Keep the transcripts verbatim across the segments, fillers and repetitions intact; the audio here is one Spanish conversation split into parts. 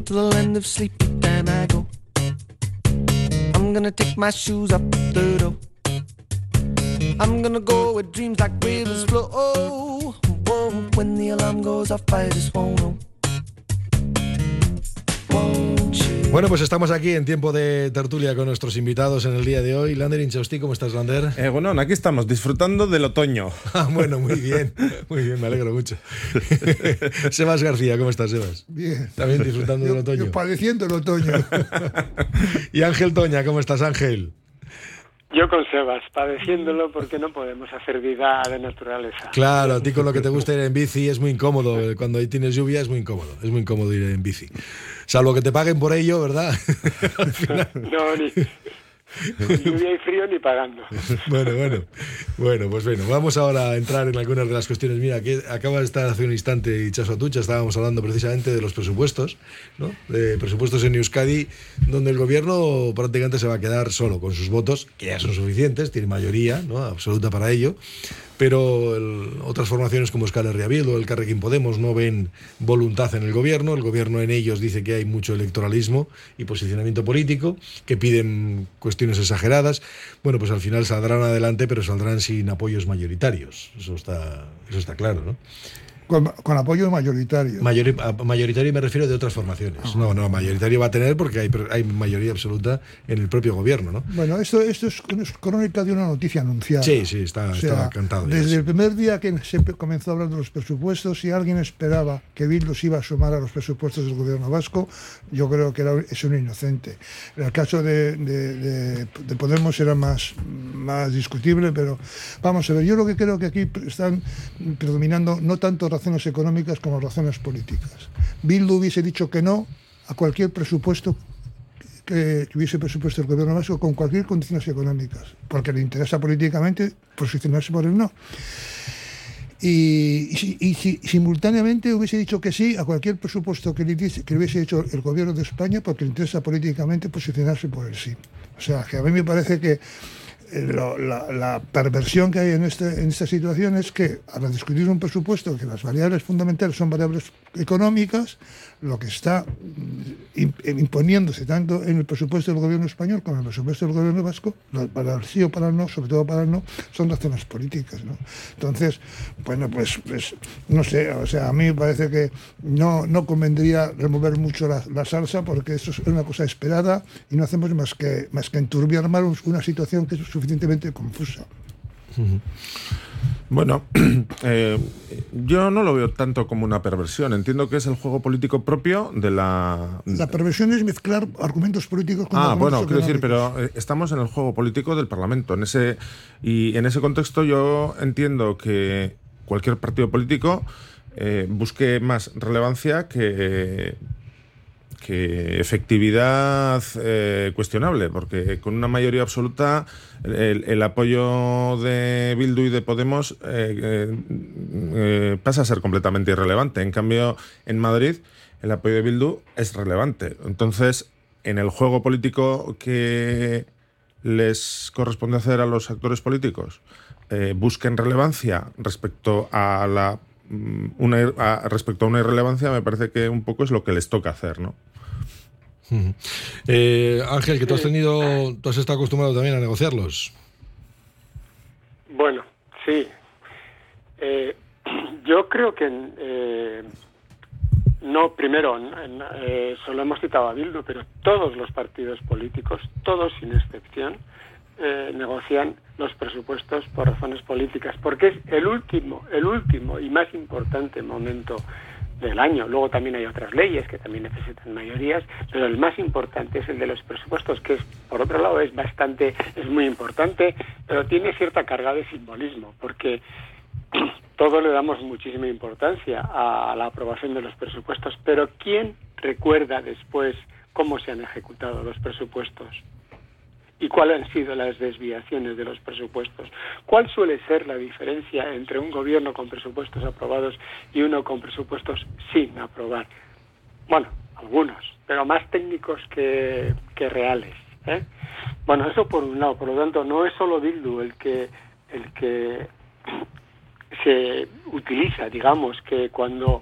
to the land of sleep, then I go. I'm gonna take my shoes up the door. I'm gonna go where dreams like rivers flow. Oh, whoa, when the alarm goes off, I just won't know. Bueno, pues estamos aquí en tiempo de tertulia con nuestros invitados en el día de hoy. Lander Inchausti, ¿cómo estás, Lander? Eh, bueno, aquí estamos, disfrutando del otoño. Ah, bueno, muy bien, muy bien, me alegro mucho. Sebas García, ¿cómo estás, Sebas? Bien. También disfrutando yo, del otoño. Yo padeciendo el otoño. Y Ángel Toña, ¿cómo estás, Ángel? Yo con Sebas, padeciéndolo porque no podemos hacer vida de naturaleza. Claro, a ti con lo que te gusta ir en bici es muy incómodo. Cuando ahí tienes lluvia es muy incómodo. Es muy incómodo ir en bici. Salvo que te paguen por ello, ¿verdad? Al final... No, ni lluvia y frío ni pagando. Bueno, bueno. Bueno, pues bueno, vamos ahora a entrar en algunas de las cuestiones. Mira, que acaba de estar hace un instante Itxaso Atutxa, estábamos hablando precisamente de los presupuestos, ¿no? De presupuestos en Euskadi, donde el gobierno prácticamente se va a quedar solo con sus votos, que ya son suficientes, tiene mayoría, ¿no?, absoluta para ello. Pero el, otras formaciones como Euskal Herria Bildu o el Elkarrekin Podemos no ven voluntad en el gobierno. El gobierno en ellos dice que hay mucho electoralismo y posicionamiento político, que piden cuestiones exageradas. Bueno, pues al final saldrán adelante, pero saldrán sin apoyos mayoritarios. Eso está, eso está claro, ¿no? Con, con apoyo mayoritario. Mayor, mayoritario me refiero de otras formaciones. Ah. No, no, mayoritario va a tener porque hay, hay mayoría absoluta en el propio gobierno, ¿no? Bueno, esto, esto es, es crónica de una noticia anunciada. Sí, sí, está, o sea, estaba cantado. Desde ya, el primer día que se comenzó a hablar de los presupuestos, si alguien esperaba que Bildu se iba a sumar a los presupuestos del gobierno vasco, yo creo que era, es un inocente. En el caso de, de, de, de Podemos era más, más discutible, pero vamos a ver, yo lo que creo que aquí están predominando no tanto razones económicas como razones políticas. Bildu hubiese dicho que no a cualquier presupuesto que, que hubiese presupuesto el gobierno vasco con cualquier condiciones económicas, porque le interesa políticamente posicionarse por el no. Y, y, y, y simultáneamente hubiese dicho que sí a cualquier presupuesto que le, dice, que le hubiese hecho el gobierno de España porque le interesa políticamente posicionarse por el sí. O sea, que a mí me parece que La, la, la perversión que hay en, este, en esta situación es que al discutir un presupuesto que las variables fundamentales son variables económicas, lo que está imponiéndose tanto en el presupuesto del gobierno español como en el presupuesto del gobierno vasco, para el sí o para el no, sobre todo para el no, son razones políticas, ¿no? Entonces, bueno, pues, pues no sé, o sea, a mí me parece que no, no convendría remover mucho la, la salsa porque eso es una cosa esperada y no hacemos más que, más que enturbiar más una situación que es suficientemente confusa. Bueno, eh, yo no lo veo tanto como una perversión. Entiendo que es el juego político propio de la... La perversión es mezclar argumentos políticos con ah, argumentos bueno, quiero decir, económicos. pero estamos en el juego político del Parlamento. En ese, y en ese contexto yo entiendo que cualquier partido político eh, busque más relevancia que... que efectividad eh, cuestionable, porque con una mayoría absoluta el, el apoyo de Bildu y de Podemos eh, eh, eh, pasa a ser completamente irrelevante. En cambio, en Madrid el apoyo de Bildu es relevante. Entonces, en el juego político que les corresponde hacer a los actores políticos, eh, busquen relevancia respecto a la una, a, respecto a una irrelevancia, me parece que un poco es lo que les toca hacer, ¿no? Uh-huh. Eh, Ángel, que tú has tenido, tú has estado acostumbrado también a negociarlos. Bueno, sí. Eh, yo creo que eh, no, primero, eh, solo hemos citado a Bildu, pero todos los partidos políticos, todos sin excepción, eh, negocian los presupuestos por razones políticas, porque es el último, el último y más importante momento del año. Luego también hay otras leyes que también necesitan mayorías, pero el más importante es el de los presupuestos, que es, por otro lado, es bastante, es muy importante, pero tiene cierta carga de simbolismo, porque todos le damos muchísima importancia a la aprobación de los presupuestos, pero ¿quién recuerda después cómo se han ejecutado los presupuestos? ¿Y cuáles han sido las desviaciones de los presupuestos? ¿Cuál suele ser la diferencia entre un gobierno con presupuestos aprobados y uno con presupuestos sin aprobar? Bueno, algunos, pero más técnicos que, que reales, ¿eh? Bueno, eso por un lado. Por lo tanto, no es solo Bildu el que, el que se utiliza, digamos, que cuando,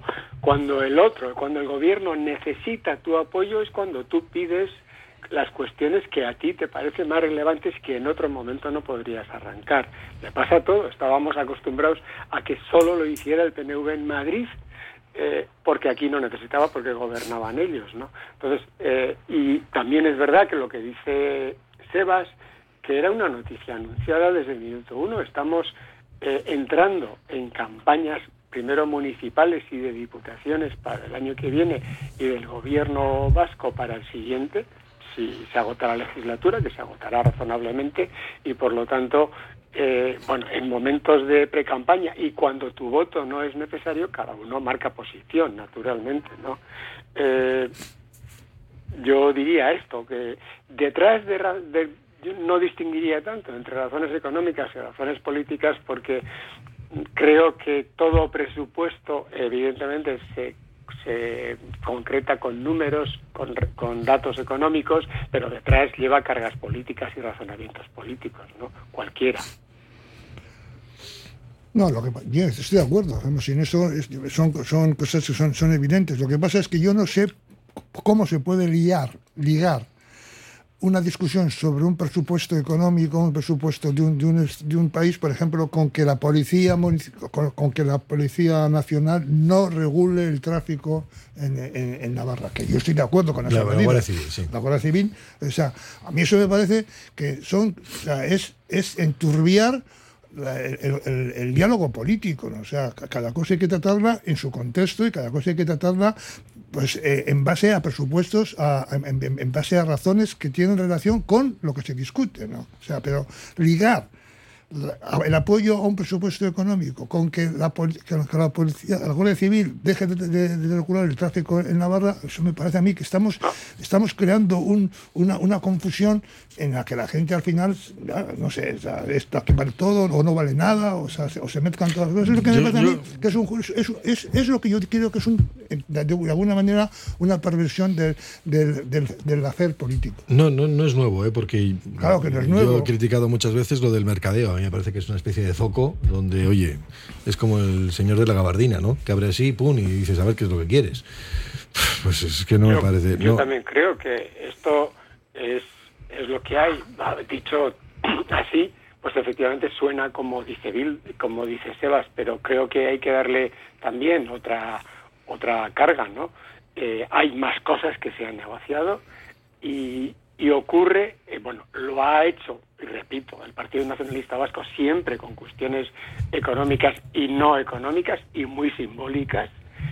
Cuando el otro, cuando el gobierno necesita tu apoyo es cuando tú pides las cuestiones que a ti te parecen más relevantes que en otro momento no podrías arrancar. Le pasa a todo. Estábamos acostumbrados a que solo lo hiciera el P N V en Madrid, eh, porque aquí no necesitaba, porque gobernaban ellos, ¿no? Entonces, eh, y también es verdad que lo que dice Sebas, que era una noticia anunciada desde el minuto uno. Estamos eh, entrando en campañas primero municipales y de diputaciones para el año que viene y del gobierno vasco para el siguiente, si se agota la legislatura, que se agotará razonablemente, y por lo tanto, eh, bueno, en momentos de precampaña y cuando tu voto no es necesario, cada uno marca posición, naturalmente, ¿no? Eh, yo diría esto, que detrás de, de yo no distinguiría tanto entre razones económicas y razones políticas, porque creo que todo presupuesto evidentemente se, se concreta con números, con, con datos económicos, pero detrás lleva cargas políticas y razonamientos políticos, ¿no? Cualquiera. No, lo que yo estoy de acuerdo, vamos, en eso es, son, son cosas que son, son evidentes. Lo que pasa es que yo no sé cómo se puede liar, ligar una discusión sobre un presupuesto económico, un presupuesto de un, de un, de un país, por ejemplo, con que la policía con, con que la policía nacional no regule el tráfico en, en, en Navarra, que yo estoy de acuerdo con esa la, la Guardia Civil, sí. La Guardia Civil, o sea, a mí eso me parece que son, o sea, es, es enturbiar la, el, el, el diálogo político, ¿no? O sea, cada cosa hay que tratarla en su contexto y cada cosa hay que tratarla pues eh, en base a presupuestos, a, en, en base a razones que tienen relación con lo que se discute, ¿no? O sea, pero ligar el apoyo a un presupuesto económico con que la, que la policía, la Guardia Civil deje de, de, de regular el tráfico en Navarra, eso me parece a mí que estamos estamos creando un, una, una confusión en la que la gente al final, no sé, esto aquí vale todo o no vale nada, o, sea, se, o se mezclan todas las cosas. Es lo que me parece a mí que es, un, es, es, es lo que yo creo que es un, de, de alguna manera una perversión del, del, del, del hacer político. No, no, no es nuevo, ¿eh? Porque claro que no es nuevo. Yo he criticado muchas veces lo del mercadeo. A mí me parece que es una especie de zoco donde, oye, es como el señor de la gabardina, ¿no? Que abre así, pum, y dices, a ver qué es lo que quieres. Pues es que no yo, me parece... Yo no. también creo que esto es, es lo que hay. Dicho así, pues efectivamente suena como dice Bill, como dice Sebas, pero creo que hay que darle también otra, otra carga, ¿no? Eh, hay más cosas que se han negociado y... Y ocurre, eh, bueno, lo ha hecho, y repito, el Partido Nacionalista Vasco siempre con cuestiones económicas y no económicas y muy simbólicas,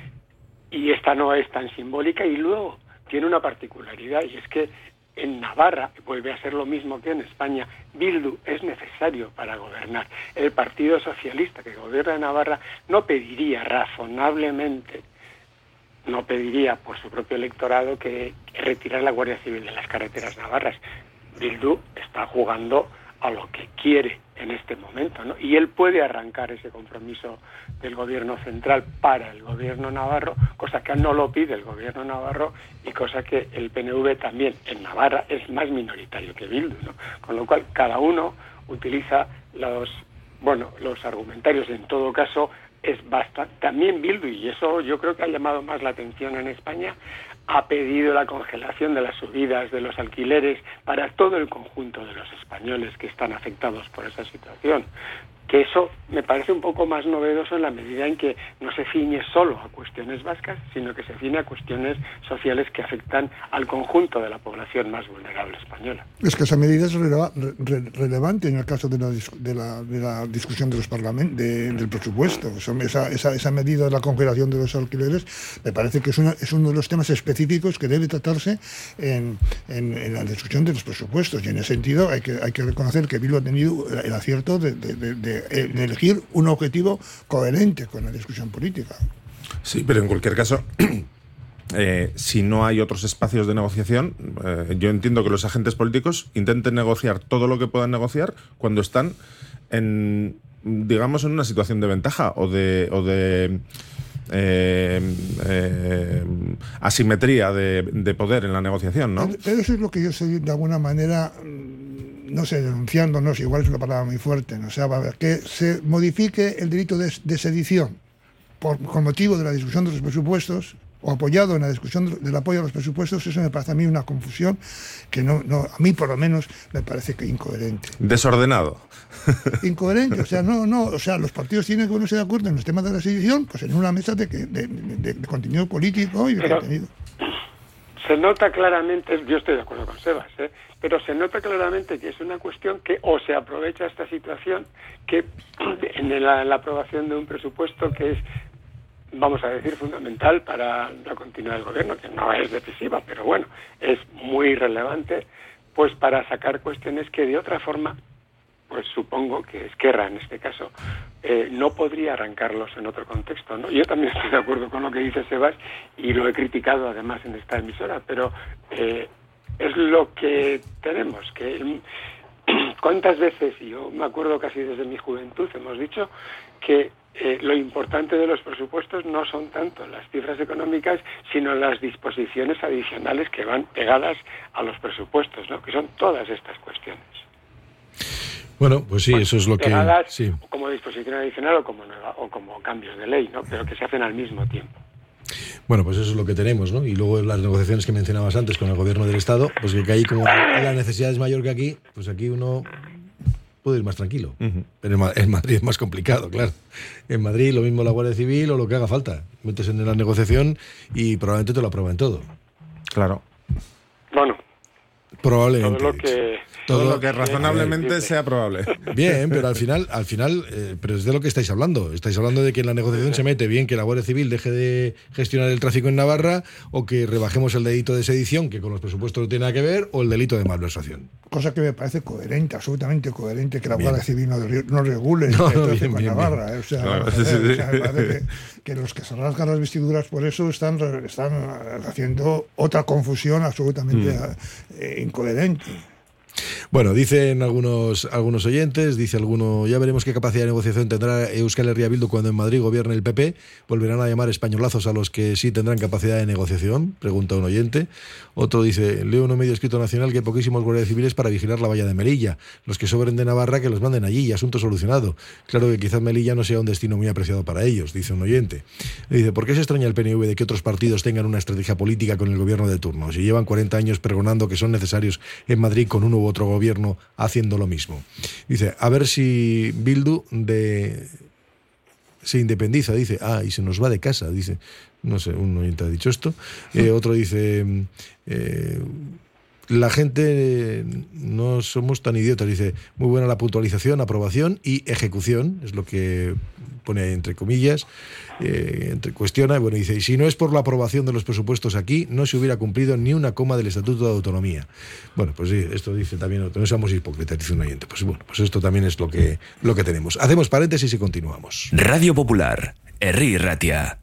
y esta no es tan simbólica, y luego tiene una particularidad, y es que en Navarra, vuelve a ser lo mismo que en España, Bildu es necesario para gobernar. El Partido Socialista que gobierna en Navarra no pediría razonablemente no pediría por su propio electorado que retirar la Guardia Civil de las carreteras navarras. Bildu está jugando a lo que quiere en este momento, ¿no? Y él puede arrancar ese compromiso del gobierno central para el gobierno navarro, cosa que no lo pide el gobierno navarro y cosa que el P N V también en Navarra es más minoritario que Bildu, ¿no? Con lo cual cada uno utiliza los, bueno, los argumentarios. En todo caso, es bastante, también Bildu, y eso yo creo que ha llamado más la atención en España, ha pedido la congelación de las subidas de los alquileres para todo el conjunto de los españoles que están afectados por esa situación. Que eso me parece un poco más novedoso en la medida en que no se ciñe solo a cuestiones vascas, sino que se ciñe a cuestiones sociales que afectan al conjunto de la población más vulnerable española. Es que esa medida es releva, re, relevante en el caso de la, de la, de la discusión de los parlament, de, del presupuesto. Esa, esa, esa medida de la congelación de los alquileres me parece que es, una, es uno de los temas específicos que debe tratarse en, en, en la discusión de los presupuestos. Y en ese sentido hay que, hay que reconocer que Bildu ha tenido el acierto de, de, de, de de elegir un objetivo coherente con la discusión política. Sí, pero en cualquier caso, eh, si no hay otros espacios de negociación, eh, yo entiendo que los agentes políticos intenten negociar todo lo que puedan negociar cuando están en, digamos, en una situación de ventaja o de, o de eh, eh, asimetría de, de poder en la negociación, ¿no? Pero eso es lo que yo soy de alguna manera, no sé, denunciándonos, igual es una palabra muy fuerte, ¿no? O sea, que se modifique el delito de, de sedición. por, con motivo de la discusión de los presupuestos, o apoyado en la discusión del apoyo a los presupuestos, eso me parece a mí una confusión que no, no a mí por lo menos me parece que incoherente. Desordenado. Incoherente, o sea, no, no, o sea, los partidos tienen que ponerse de acuerdo en los temas de la sedición, pues en una mesa de, de, de, de, de contenido político y de Pero contenido. Se nota claramente, yo estoy de acuerdo con Sebas, ¿eh? pero se nota claramente que es una cuestión que o se aprovecha esta situación, que en la, la aprobación de un presupuesto que es, vamos a decir, fundamental para la continuidad del gobierno, que no es decisiva, pero bueno, es muy relevante, pues para sacar cuestiones que de otra forma, pues supongo que Esquerra en este caso, eh, no podría arrancarlos en otro contexto, ¿no? Yo también estoy de acuerdo con lo que dice Sebas y lo he criticado además en esta emisora, pero eh, es lo que tenemos, que cuántas veces, y yo me acuerdo casi desde mi juventud, hemos dicho que Eh, lo importante de los presupuestos no son tanto las cifras económicas, sino las disposiciones adicionales que van pegadas a los presupuestos, ¿no? Que son todas estas cuestiones. Bueno, pues sí, eso es lo que... Pegadas Sí. como disposición adicional o como, nueva, o como cambios de ley, ¿no? Pero que se hacen al mismo tiempo. Bueno, pues eso es lo que tenemos, ¿no? Y luego las negociaciones que mencionabas antes con el gobierno del Estado, pues que ahí como la necesidad es mayor que aquí, pues aquí uno puede ir más tranquilo. Uh-huh. Pero en, Ma- en Madrid es más complicado, claro. En Madrid lo mismo la Guardia Civil o lo que haga falta. Metes en la negociación y probablemente te lo aprueben todo. Claro. Bueno, Probablemente. todo lo que... Todo, Todo lo que razonablemente sea probable. Bien, pero al final, al final, eh, pero es de lo que estáis hablando. Estáis hablando de que en la negociación se mete bien que la Guardia Civil deje de gestionar el tráfico en Navarra, o que rebajemos el delito de sedición, que con los presupuestos no tiene nada que ver, o el delito de malversación. Cosa que me parece coherente, absolutamente coherente, que la Bien. Guardia Civil no, no regule No, el no, tráfico bien, en bien, Navarra. bien. Eh, o sea, Claro, joder, sí, sí. o sea, me parece que, que los que se rasgan las vestiduras por eso están, están haciendo otra confusión absolutamente mm. eh, incoherente. Bueno, dicen algunos algunos oyentes, dice alguno, ya veremos qué capacidad de negociación tendrá Euskal Herria Bildu cuando en Madrid gobierne el P P. ¿Volverán a llamar españolazos a los que sí tendrán capacidad de negociación? Pregunta un oyente. Otro dice, leo en un medio escrito nacional que hay poquísimos guardias civiles para vigilar la valla de Melilla. Los que sobren de Navarra que los manden allí y asunto solucionado. Claro que quizás Melilla no sea un destino muy apreciado para ellos, dice un oyente. Y dice, ¿por qué se extraña el P N V de que otros partidos tengan una estrategia política con el gobierno de turno? Si llevan cuarenta años pregonando que son necesarios en Madrid con uno u otro gobierno haciendo lo mismo. Dice, a ver si Bildu de... se independiza, dice, ah, y se nos va de casa, dice, no sé, un oyente ha dicho esto. Eh, otro dice, eh, la gente no somos tan idiotas, dice, muy buena la puntualización, aprobación y ejecución, es lo que pone ahí entre comillas, eh, entre cuestiona, bueno, dice, y si no es por la aprobación de los presupuestos aquí, no se hubiera cumplido ni una coma del Estatuto de Autonomía. Bueno, pues sí, esto dice también otro, no somos hipócritas, dice un oyente. Pues bueno, pues esto también es lo que, lo que tenemos. Hacemos paréntesis y continuamos. Radio Popular, Herri Ratia.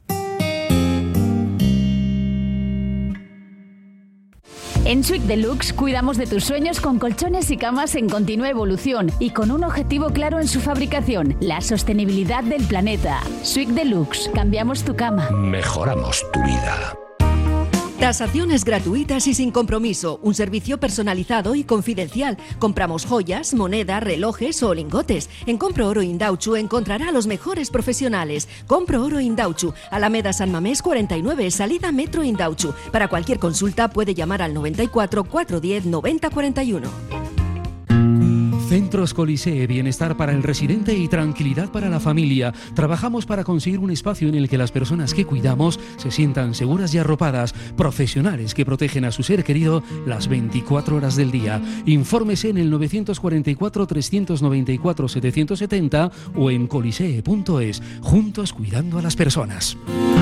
En Suite Deluxe cuidamos de tus sueños con colchones y camas en continua evolución y con un objetivo claro en su fabricación, la sostenibilidad del planeta. Suite Deluxe, cambiamos tu cama. Mejoramos tu vida. Tasaciones gratuitas y sin compromiso, un servicio personalizado y confidencial. Compramos joyas, moneda, relojes o lingotes. En Compro Oro Indauchu encontrará a los mejores profesionales. Compro Oro Indauchu, Alameda San Mamés cuarenta y nueve, salida Metro Indauchu. Para cualquier consulta puede llamar al noventa y cuatro, cuatrocientos diez, noventa cuarenta y uno. Centros Colisée, bienestar para el residente y tranquilidad para la familia. Trabajamos para conseguir un espacio en el que las personas que cuidamos se sientan seguras y arropadas, profesionales que protegen a su ser querido las veinticuatro horas del día. Infórmese en el novecientos cuarenta y cuatro, trescientos noventa y cuatro, setecientos setenta o en colisee punto es. Juntos cuidando a las personas.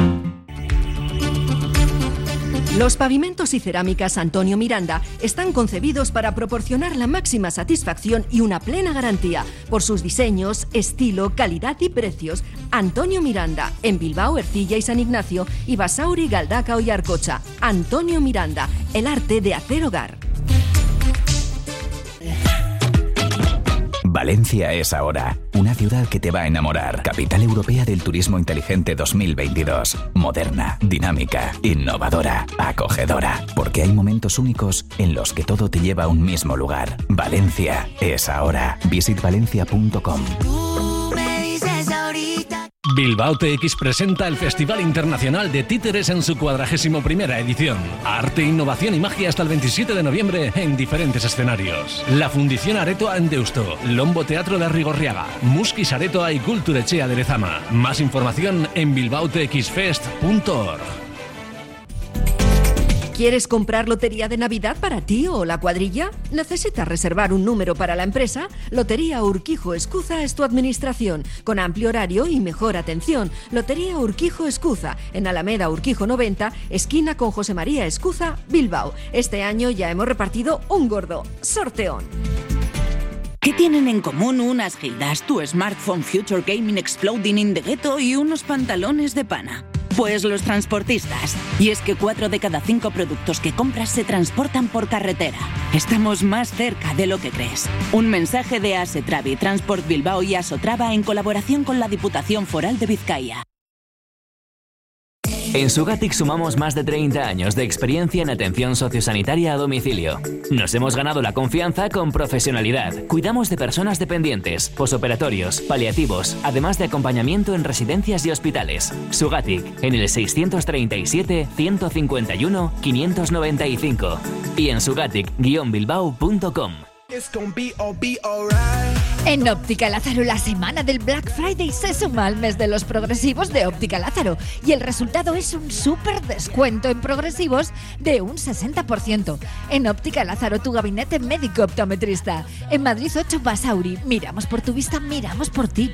Los pavimentos y cerámicas Antonio Miranda están concebidos para proporcionar la máxima satisfacción y una plena garantía por sus diseños, estilo, calidad y precios. Antonio Miranda, en Bilbao, Ercilla y San Ignacio, y Basauri, Galdacao y Arcocha. Antonio Miranda, el arte de hacer hogar. Valencia es ahora, una ciudad que te va a enamorar. Capital Europea del Turismo Inteligente dos mil veintidós. Moderna, dinámica, innovadora, acogedora. Porque hay momentos únicos en los que todo te lleva a un mismo lugar. Valencia es ahora. visit valencia punto com. Bilbao T X presenta el Festival Internacional de Títeres en su cuadragésimo primera edición. Arte, innovación y magia hasta el veintisiete de noviembre en diferentes escenarios. La Fundición Aretoa en Deusto, Lombo Teatro de Rigorriaga, Muskis Aretoa y Kulturechea de Lezama. Más información en bilbao t x fest punto org. ¿Quieres comprar lotería de Navidad para ti o la cuadrilla? ¿Necesitas reservar un número para la empresa? Lotería Urquijo Escuza es tu administración, con amplio horario y mejor atención. Lotería Urquijo Escuza, en Alameda Urquijo noventa, esquina con José María Escuza, Bilbao. Este año ya hemos repartido un gordo. ¡Sorteón! ¿Qué tienen en común unas gildas, tu smartphone Future Gaming Exploding in the Ghetto y unos pantalones de pana? Pues los transportistas. Y es que cuatro de cada cinco productos que compras se transportan por carretera. Estamos más cerca de lo que crees. Un mensaje de Asetravi, Transport Bilbao y Asotrava en colaboración con la Diputación Foral de Vizcaya. En Sugatic sumamos más de treinta años de experiencia en atención sociosanitaria a domicilio. Nos hemos ganado la confianza con profesionalidad. Cuidamos de personas dependientes, posoperatorios, paliativos, además de acompañamiento en residencias y hospitales. Sugatic, en el seiscientos treinta y siete, ciento cincuenta y uno, quinientos noventa y cinco y en sugatic guion bilbao punto com. En Óptica Lázaro, la semana del Black Friday se suma al mes de los progresivos de Óptica Lázaro y el resultado es un súper descuento en progresivos de un sesenta por ciento. En Óptica Lázaro, tu gabinete médico optometrista. En Madrid ocho Basauri. Miramos por tu vista, miramos por ti.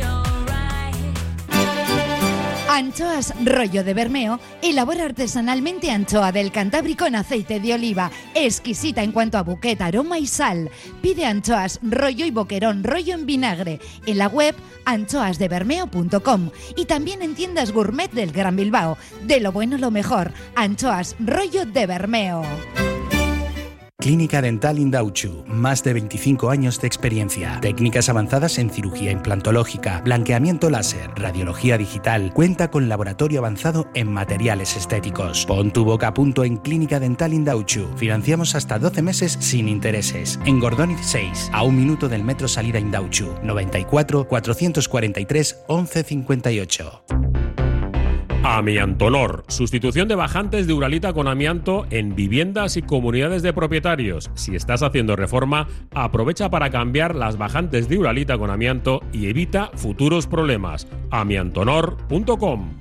Anchoas Rollo de Bermeo elabora artesanalmente anchoa del Cantábrico en aceite de oliva, exquisita en cuanto a buquet, aroma y sal. Pide anchoas Rollo y boquerón Rollo en vinagre en la web anchoas de bermeo punto com y también en tiendas gourmet del Gran Bilbao. De lo bueno lo mejor, Anchoas Rollo de Bermeo. Clínica Dental Indauchu, más de veinticinco años de experiencia, técnicas avanzadas en cirugía implantológica, blanqueamiento láser, radiología digital, cuenta con laboratorio avanzado en materiales estéticos. Pon tu boca a punto en Clínica Dental Indauchu. Financiamos hasta doce meses sin intereses. En Gordóniz seis, a un minuto del metro salida Indauchu, noventa y cuatro, cuatrocientos cuarenta y tres, once cincuenta y ocho. Amiantonor, sustitución de bajantes de uralita con amianto en viviendas y comunidades de propietarios. Si estás haciendo reforma, aprovecha para cambiar las bajantes de uralita con amianto y evita futuros problemas. amiantonor punto com.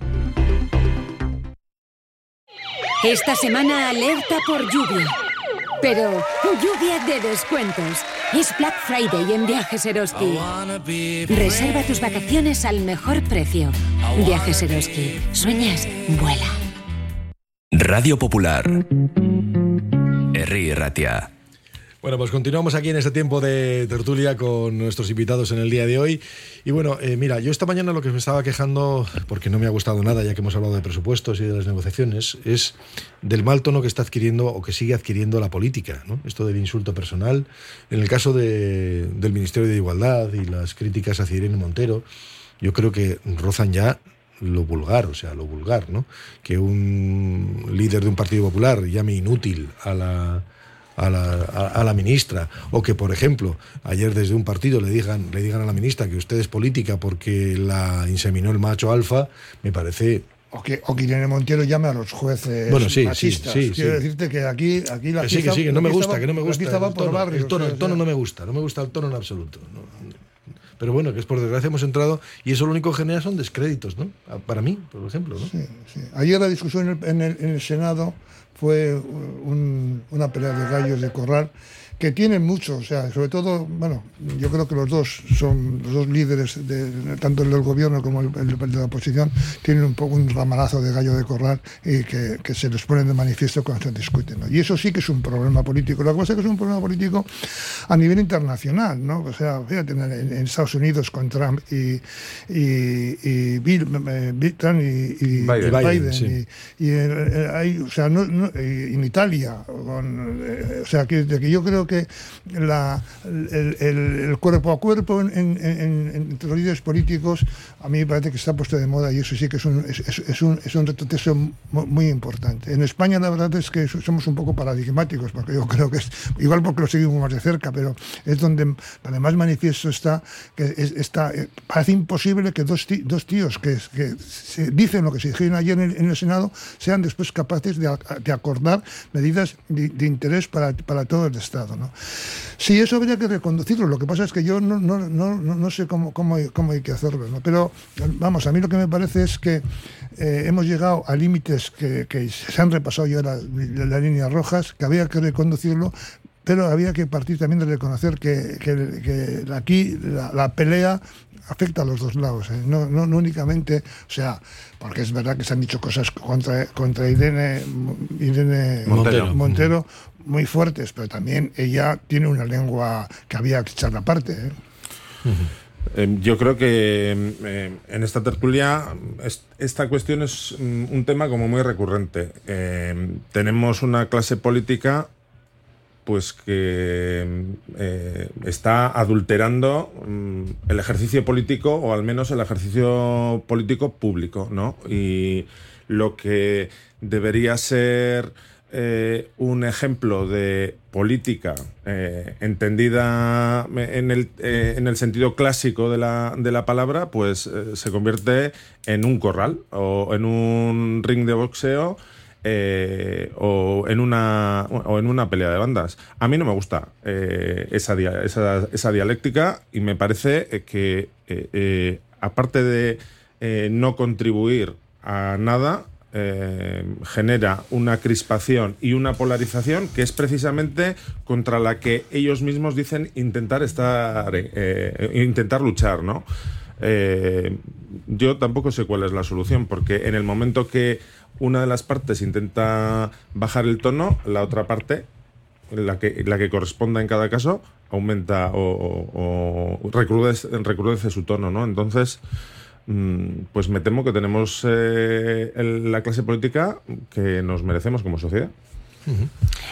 Esta semana alerta por lluvia. Pero lluvia de descuentos. Es Black Friday en Viajes Eroski. Reserva tus vacaciones al mejor precio. Viajes Eroski. ¿Sueñas? Vuela. Radio Popular. Herri Ratia. Bueno, pues continuamos aquí en este tiempo de tertulia con nuestros invitados en el día de hoy. Y bueno, eh, mira, yo esta mañana lo que me estaba quejando, porque no me ha gustado nada, ya que hemos hablado de presupuestos y de las negociaciones, es del mal tono que está adquiriendo o que sigue adquiriendo la política, ¿no? Esto del insulto personal. En el caso de, del Ministerio de Igualdad y las críticas hacia Irene Montero, yo creo que rozan ya lo vulgar, o sea, lo vulgar, ¿no? Que un líder de un Partido Popular llame inútil a la... A la, a, a la ministra, o que, por ejemplo, ayer desde un partido le digan, le digan a la ministra que usted es política porque la inseminó el macho alfa, me parece... O que, o que Irene Montero llame a los jueces bueno, sí, machistas. Sí, sí, Quiero sí. decirte que aquí, aquí la que sí, que sí, que no me gusta, estaba, que no me gusta. Aquí estaba por tono, barrios, el tono, o sea, el tono no me gusta, no me gusta el tono en absoluto. No. Pero bueno, que es por desgracia hemos entrado y eso lo único que genera son descréditos, ¿no? Para mí, por ejemplo, ¿no? Sí, sí. Ayer la discusión en el, en el, en el Senado fue un, una pelea de gallos de corral que tienen mucho, o sea, sobre todo, bueno, yo creo que los dos son los dos líderes, de, tanto el del gobierno como el, el, el de la oposición, tienen un poco un ramalazo de gallo de corral y que, que se les ponen de manifiesto cuando se discuten, ¿no? Y eso sí que es un problema político. La cosa es que es un problema político a nivel internacional, ¿no? O sea, fíjate, en, en Estados Unidos con Trump y, y, y Bill, eh, Bill Trump y, y Biden, y, Biden, sí. y, y eh, hay, o sea, no, no, en Italia, con, eh, o sea, que, de que yo creo que la, el, el, el cuerpo a cuerpo en, en, en, entre los líderes políticos a mí me parece que está puesto de moda, y eso sí que es un, es, es un, es un retroceso muy importante. En España la verdad es que somos un poco paradigmáticos, porque yo creo que es, igual porque lo seguimos más de cerca, pero es donde además manifiesto está que es, está, parece imposible que dos, tí, dos tíos que, que se dicen lo que se dijeron ayer en, en el Senado sean después capaces de, de acordar medidas de, de interés para, para todo el Estado, ¿no? Sí, eso habría que reconducirlo. Lo que pasa es que yo no, no, no, no sé cómo, cómo, cómo hay que hacerlo, ¿no? Pero vamos, a mí lo que me parece es que eh, hemos llegado a límites que, que se han repasado ya las la líneas rojas, que había que reconducirlo, pero había que partir también de reconocer que, que, que aquí la, la pelea afecta a los dos lados, ¿eh? no, no, no únicamente, o sea, porque es verdad que se han dicho cosas contra, contra Irene, Irene Montero. Montero muy fuertes, pero también ella tiene una lengua que había que echarla aparte, ¿eh? Uh-huh. Eh, yo creo que eh, en esta tertulia es, esta cuestión es un, un tema como muy recurrente. Eh, tenemos una clase política pues que eh, está adulterando mm, el ejercicio político, o al menos el ejercicio político público, ¿no? Y lo que debería ser eh, un ejemplo de política eh, entendida en el, eh, en el sentido clásico de la, de la palabra, pues eh, se convierte en un corral o en un ring de boxeo, Eh, o en una o en una pelea de bandas. A mí no me gusta eh, esa, dia, esa, esa dialéctica, y me parece que eh, eh, aparte de eh, no contribuir a nada, eh, genera una crispación y una polarización que es precisamente contra la que ellos mismos dicen intentar estar eh, intentar luchar, ¿no? Eh, yo tampoco sé cuál es la solución, porque en el momento que una de las partes intenta bajar el tono, la otra parte, la que, la que corresponda en cada caso, aumenta o, o, o recrudece, recrudece su tono, ¿no? Entonces, pues me temo que tenemos eh, el, la clase política que nos merecemos como sociedad. Uh-huh.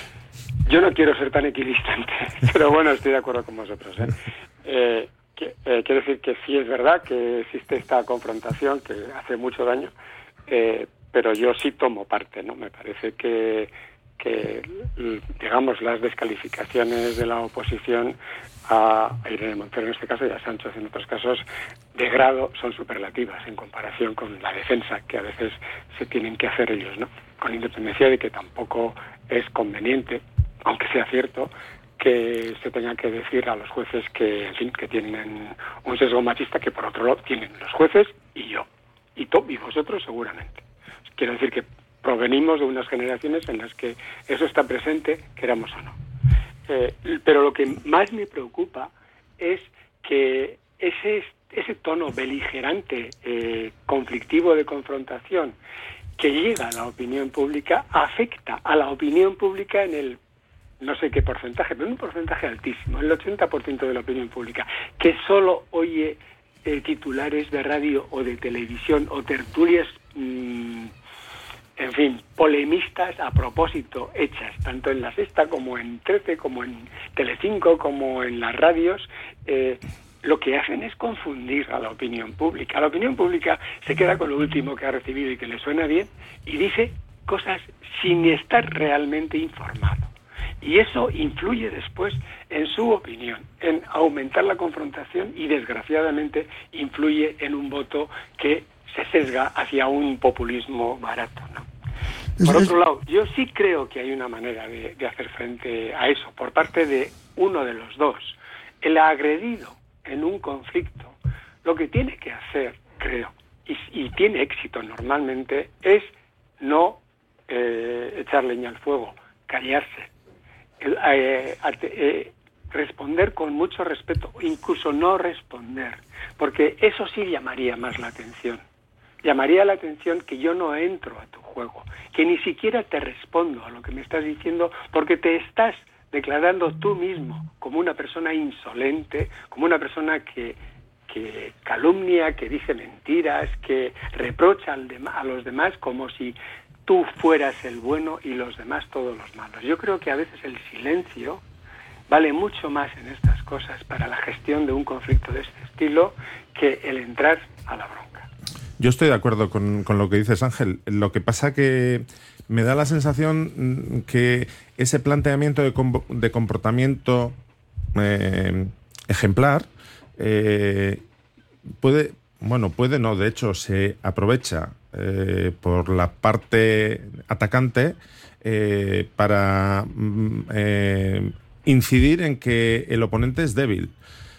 Yo no quiero ser tan equidistante, pero bueno, estoy de acuerdo con vosotros, ¿eh? Eh, que, eh, quiero decir que sí es verdad que existe esta confrontación que hace mucho daño, eh, pero yo sí tomo parte, ¿no? Me parece que, que digamos, las descalificaciones de la oposición a Irene Montero en este caso y a Sánchez en otros casos de grado son superlativas en comparación con la defensa que a veces se tienen que hacer ellos, ¿no? Con independencia de que tampoco es conveniente, aunque sea cierto, que se tenga que decir a los jueces que, en fin, que tienen un sesgo machista, que por otro lado tienen los jueces y yo, y, to- y vosotros seguramente. Quiero decir que provenimos de unas generaciones en las que eso está presente, queramos o no. Eh, pero lo que más me preocupa es que ese, ese tono beligerante, eh, conflictivo de confrontación que llega a la opinión pública, afecta a la opinión pública en el, no sé qué porcentaje, pero un porcentaje altísimo, el ochenta por ciento de la opinión pública, que solo oye eh, titulares de radio o de televisión o tertulias mmm, en fin, polemistas a propósito, hechas tanto en La Sexta como en trece, como en Telecinco, como en las radios, eh, lo que hacen es confundir a la opinión pública. La opinión pública se queda con lo último que ha recibido y que le suena bien y dice cosas sin estar realmente informado. Y eso influye después en su opinión, en aumentar la confrontación y desgraciadamente influye en un voto que se sesga hacia un populismo barato, ¿no? Por otro lado, yo sí creo que hay una manera de, de hacer frente a eso por parte de uno de los dos. El agredido en un conflicto, lo que tiene que hacer, creo, y, y tiene éxito normalmente, es no eh, echar leña al fuego, callarse, el, eh, eh, responder con mucho respeto, incluso no responder, porque eso sí llamaría más la atención. Llamaría la atención que yo no entro a tu juego, que ni siquiera te respondo a lo que me estás diciendo, porque te estás declarando tú mismo como una persona insolente, como una persona que, que calumnia, que dice mentiras, que reprocha al dem- a los demás como si tú fueras el bueno y los demás todos los malos. Yo creo que a veces el silencio vale mucho más en estas cosas para la gestión de un conflicto de este estilo que el entrar a la bronca. Yo estoy de acuerdo con, con lo que dices, Ángel. Lo que pasa que me da la sensación que ese planteamiento de, com- de comportamiento eh, ejemplar eh, puede, bueno, puede no, de hecho se aprovecha eh, por la parte atacante eh, para mm, eh, incidir en que el oponente es débil.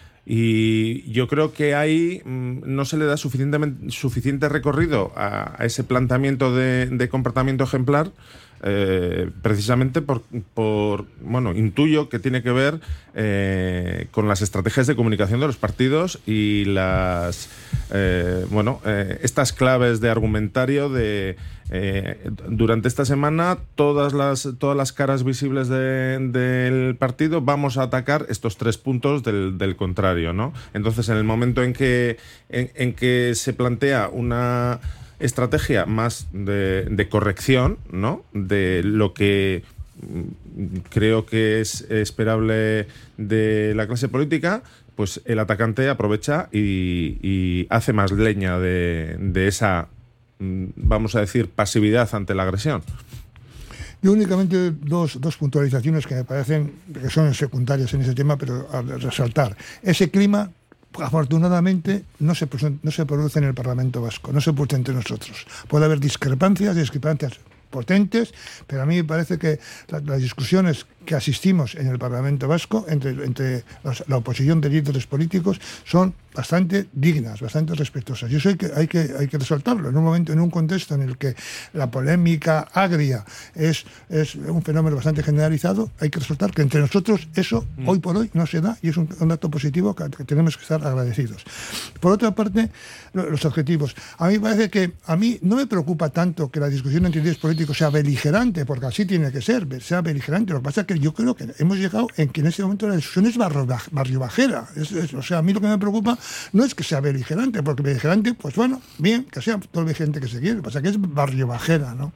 Y yo creo que ahí mmm, no se le da suficientemente, suficiente recorrido a, a ese planteamiento de, de comportamiento ejemplar, eh, precisamente por, por, bueno, intuyo que tiene que ver eh, con las estrategias de comunicación de los partidos y las, eh, bueno, eh, estas claves de argumentario de eh, durante esta semana todas las todas las caras visibles de, del partido vamos a atacar estos tres puntos del, del contrario, ¿no? Entonces, en el momento en que en, en que se plantea una estrategia más de, de corrección, ¿no?, de lo que creo que es esperable de la clase política, pues el atacante aprovecha y, y hace más leña de, de esa, vamos a decir, pasividad ante la agresión. Yo únicamente dos, dos puntualizaciones que me parecen que son secundarias en ese tema, pero a resaltar. Ese clima, afortunadamente, no se, no se produce en el Parlamento Vasco, no se produce entre nosotros. Puede haber discrepancias, discrepancias potentes, pero a mí me parece que la, las discusiones que asistimos en el Parlamento Vasco entre, entre los, la oposición de líderes políticos son bastante dignas, bastante respetuosas. Y eso hay que, hay que, hay que resaltarlo. En un momento, en un contexto en el que la polémica agria es, es un fenómeno bastante generalizado, hay que resaltar que entre nosotros eso mm. hoy por hoy no se da y es un, un dato positivo que, que tenemos que estar agradecidos. Por otra parte, los objetivos. A mí me parece que a mí no me preocupa tanto que la discusión entre líderes políticos sea beligerante, porque así tiene que ser, sea beligerante. Lo que pasa es que yo creo que hemos llegado en que en ese momento la discusión es barrio, barrio bajera. Es, es, o sea, a mí lo que me preocupa no es que sea beligerante, porque beligerante, pues bueno, bien, que sea todo el beligerante que se quiere. Lo que pasa es que es barrio bajera, ¿no?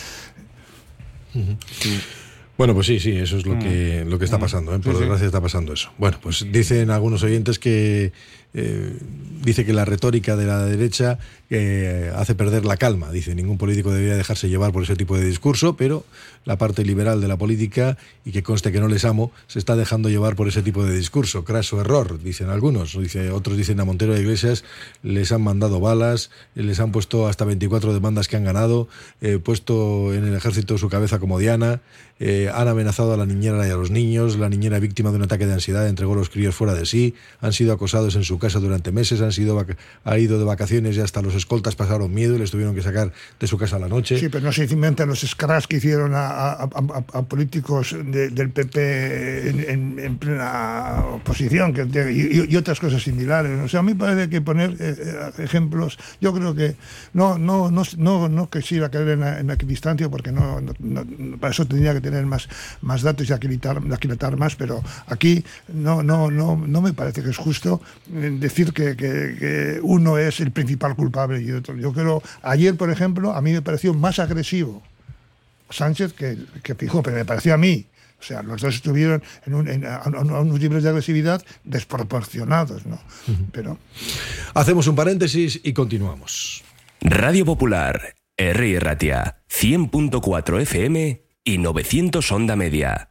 Uh-huh. Sí. Bueno, pues sí, sí, eso es lo que, lo que está pasando, ¿eh? Por sí, desgracia sí. está pasando eso. Bueno, pues dicen algunos oyentes que eh, dice que la retórica de la derecha eh, hace perder la calma. Dice, ningún político debería dejarse llevar por ese tipo de discurso, pero la parte liberal de la política, y que conste que no les amo, se está dejando llevar por ese tipo de discurso. Craso error, dicen algunos. Dice, otros dicen a Montero de Iglesias les han mandado balas, les han puesto hasta veinticuatro demandas que han ganado, eh, puesto en el ejército su cabeza como Diana, eh, han amenazado a la niñera y a los niños, la niñera víctima de un ataque de ansiedad entregó a los críos fuera de sí, han sido acosados en su casa durante meses, han sido vac- ha ido de vacaciones y hasta los escoltas pasaron miedo y les tuvieron que sacar de su casa a la noche. Sí, pero no se inventan los scraps que hicieron a, a, a, a políticos de, del P P en, en, en plena oposición que, y, y otras cosas similares. O sea, a mí me parece que poner eh, ejemplos, yo creo que no no no no, no quisiera caer en la, en la equidistancia, porque no, no, no para eso tendría que tener más más datos y aquilatar, aquilatar más, pero aquí no no no no me parece que es justo decir que, que, que uno es el principal culpable y otro. Yo creo, ayer por ejemplo, a mí me pareció más agresivo Sánchez que, que Feijóo, pero me pareció a mí. O sea, los dos estuvieron en, un, en a, a unos niveles de agresividad desproporcionados, ¿no? Uh-huh. Pero hacemos un paréntesis y continuamos. Radio Popular, Herri Ratia, cien punto cuatro F M y novecientos onda media.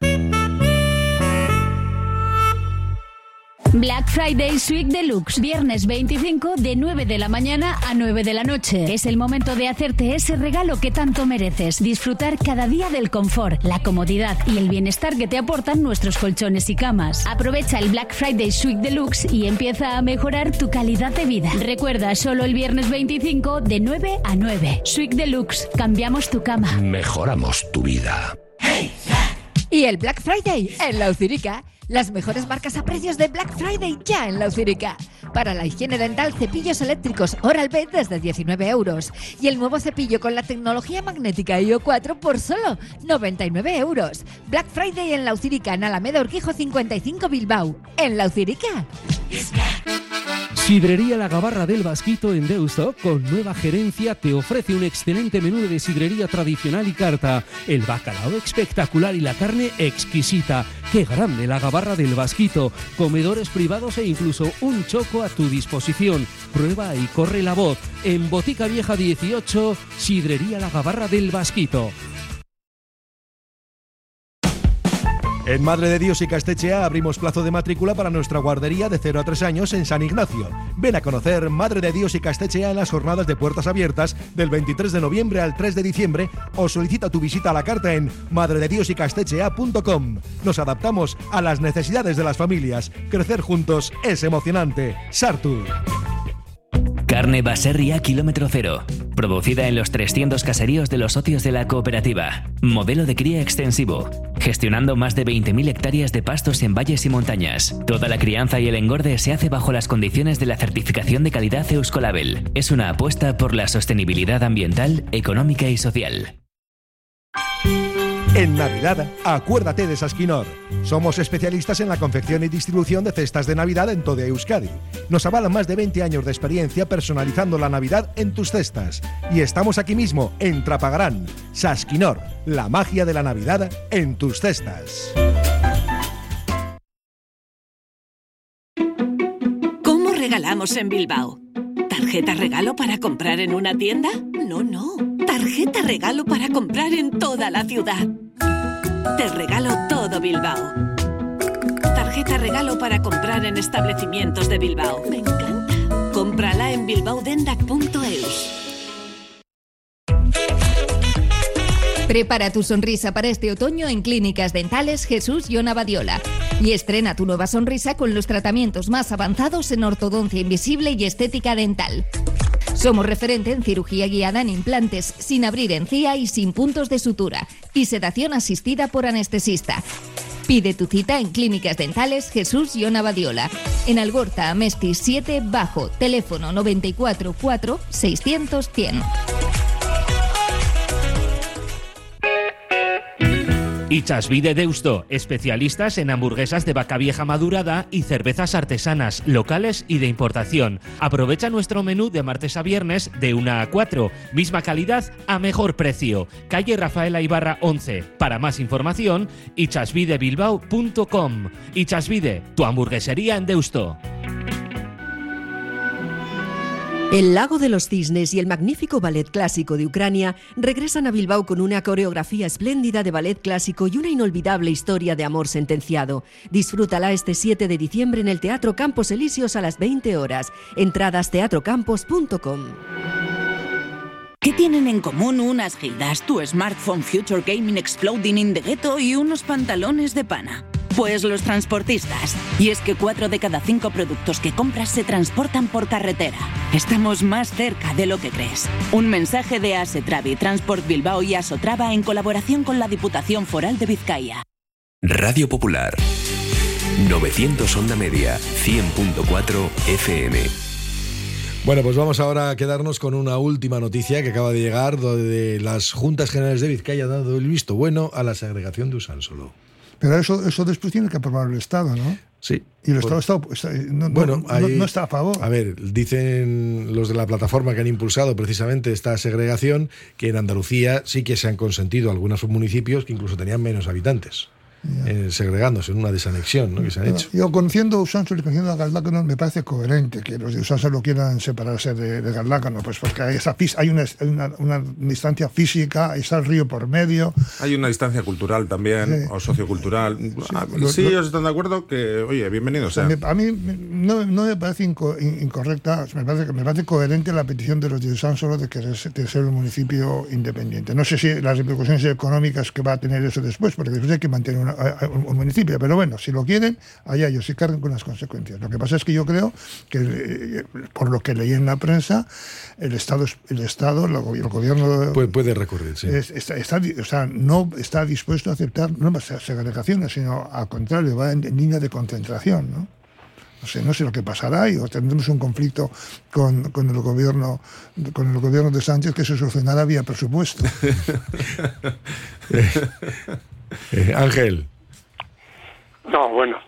Black Friday Suite Deluxe, viernes veinticinco de nueve de la mañana a nueve de la noche. Es el momento de hacerte ese regalo que tanto mereces. Disfrutar cada día del confort, la comodidad y el bienestar que te aportan nuestros colchones y camas. Aprovecha el Black Friday Suite Deluxe y empieza a mejorar tu calidad de vida. Recuerda, solo el viernes veinticinco de nueve a nueve. Suite Deluxe, cambiamos tu cama. Mejoramos tu vida. Y el Black Friday en La Ucirica. Las mejores marcas a precios de Black Friday ya en La Ucirica. Para la higiene dental, cepillos eléctricos Oral-B desde diecinueve euros. Y el nuevo cepillo con la tecnología magnética I O cuatro por solo noventa y nueve euros. Black Friday en La Ucirica, en Alameda Urquijo cincuenta y cinco Bilbao. En La Ucirica. Sidrería La Gabarra del Basquito en Deusto, con nueva gerencia, te ofrece un excelente menú de sidrería tradicional y carta. El bacalao espectacular y la carne exquisita. ¡Qué grande La Gabarra del Basquito! Comedores privados e incluso un choco a tu disposición. Prueba y corre la voz. En Botica Vieja dieciocho, Sidrería La Gabarra del Basquito. En Madre de Dios y Castechea abrimos plazo de matrícula para nuestra guardería de cero a tres años en San Ignacio. Ven a conocer Madre de Dios y Castechea en las jornadas de puertas abiertas del veintitrés de noviembre al tres de diciembre o solicita tu visita a la carta en madre de dios y castechea punto com. Nos adaptamos a las necesidades de las familias. Crecer juntos es emocionante. Sartu. Carne Baserria Kilómetro Cero. Producida en los trescientos caseríos de los socios de la cooperativa. Modelo de cría extensivo. Gestionando más de veinte mil hectáreas de pastos en valles y montañas. Toda la crianza y el engorde se hace bajo las condiciones de la certificación de calidad Euskolabel. Es una apuesta por la sostenibilidad ambiental, económica y social. En Navidad, acuérdate de Sasquinor. Somos especialistas en la confección y distribución de cestas de Navidad en toda Euskadi. Nos avalan más de veinte años de experiencia personalizando la Navidad en tus cestas. Y estamos aquí mismo, en Trapagarán. Sasquinor, la magia de la Navidad en tus cestas. ¿Cómo regalamos en Bilbao? ¿Tarjeta regalo para comprar en una tienda? No, no. Tarjeta regalo para comprar en toda la ciudad. Te regalo todo Bilbao. Tarjeta regalo para comprar en establecimientos de Bilbao. Me encanta. Cómprala en bilbao dendac punto eus. Prepara tu sonrisa para este otoño en Clínicas Dentales Jesús Jon Abadiola y estrena tu nueva sonrisa con los tratamientos más avanzados en ortodoncia invisible y estética dental. Somos referente en cirugía guiada en implantes, sin abrir encía y sin puntos de sutura, y sedación asistida por anestesista. Pide tu cita en Clínicas Dentales Jesús Jon Abadiola, en Algorta, Amesti siete Bajo, teléfono noventa y cuatro cuatro seiscientos cien. Itxasbide Deusto, especialistas en hamburguesas de vaca vieja madurada y cervezas artesanas, locales y de importación. Aprovecha nuestro menú de martes a viernes de una a cuatro, misma calidad a mejor precio. Calle Rafaela Ibarra once. Para más información, itxasbidebilbao punto com. Itxasbide, tu hamburguesería en Deusto. El Lago de los Cisnes y el magnífico Ballet Clásico de Ucrania regresan a Bilbao con una coreografía espléndida de ballet clásico y una inolvidable historia de amor sentenciado. Disfrútala este siete de diciembre en el Teatro Campos Elíseos a las veinte horas. Entradas teatro campos punto com. ¿Qué tienen en común unas gildas, tu smartphone Future Gaming Exploding in the Ghetto y unos pantalones de pana? Pues los transportistas. Y es que cuatro de cada cinco productos que compras se transportan por carretera. Estamos más cerca de lo que crees. Un mensaje de Asetravi, Transport Bilbao y Asotrava en colaboración con la Diputación Foral de Vizcaya. Radio Popular. novecientos Onda Media, cien punto cuatro F M. Bueno, pues vamos ahora a quedarnos con una última noticia que acaba de llegar, donde las Juntas Generales de Vizcaya han dado el visto bueno a la segregación de Usánsolo. Pero eso, eso después tiene que aprobar el Estado, ¿no? Sí. Y el bueno, Estado está, está, no, bueno, no, hay, no, no está a favor. A ver, dicen los de la plataforma que han impulsado precisamente esta segregación que en Andalucía sí que se han consentido algunos municipios que incluso tenían menos habitantes. Eh, segregándose en una desanexión, ¿no?, que se han hecho. Yo, conociendo Usánsolo y conociendo a Galdácano, me parece coherente que los de Usánsolo quieran separarse de, de Galdácano, pues porque hay, esa, hay, una, hay una, una distancia física, está el río por medio. Hay una distancia cultural también, sí, o sociocultural. Sí, ah, lo, sí lo, ellos están de acuerdo que, oye, bienvenidos sea. A mí no, no me parece inco, incorrecta, me parece, me parece coherente la petición de los de Usánsolo de querer de ser un municipio independiente. No sé si las repercusiones económicas que va a tener eso después, porque después hay que mantener una un municipio, pero bueno, si lo quieren, allá ellos se cargan con las consecuencias. Lo que pasa es que yo creo que, eh, por lo que leí en la prensa, el Estado, el Estado, el gobierno puede, puede recurrir, sí. Es, está, está, o sea, no está dispuesto a aceptar no más segregaciones, sino al contrario, va en, en línea de concentración, ¿no? No sé, no sé lo que pasará y o tendremos un conflicto con, con el gobierno con el gobierno de Sánchez que se solucionará vía presupuesto. eh, eh, Ángel. No, bueno,